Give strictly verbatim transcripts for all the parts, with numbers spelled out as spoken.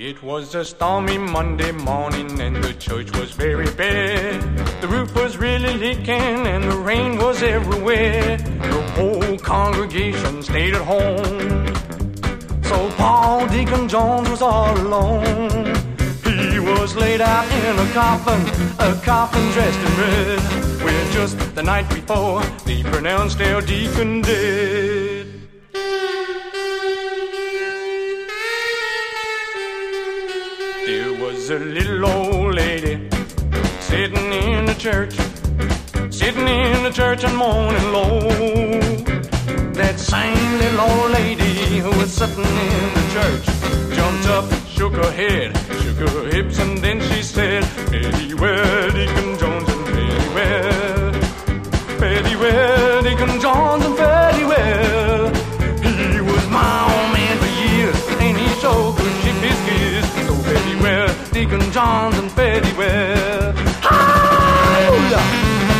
It was a stormy Monday morning and the church was very bad. The roof was really leaking and the rain was everywhere. The whole congregation stayed at home. So Paul Deacon Jones was all alone. He was laid out in a coffin, a coffin dressed in red, where just the night before they pronounced their deacon dead. There was a little old lady sitting in the church, sitting in the church and moaning low. That same little old lady who was sitting in the church jumped up, shook her head, shook her hips, and then she said, "Fare well, Deacon Jones, and fare well. Fare well, Deacon Jones, and fare well. He was my old man for years, and he sure could keep his gears. So fare well, Deacon Jones, and fare well." Hallelujah!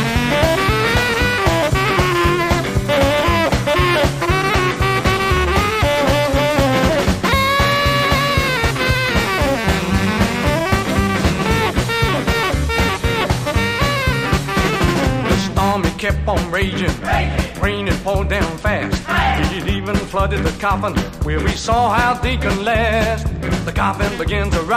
Kept on raging, rain it poured down fast. It even flooded the coffin where we saw our deacon last. The coffin began to rock.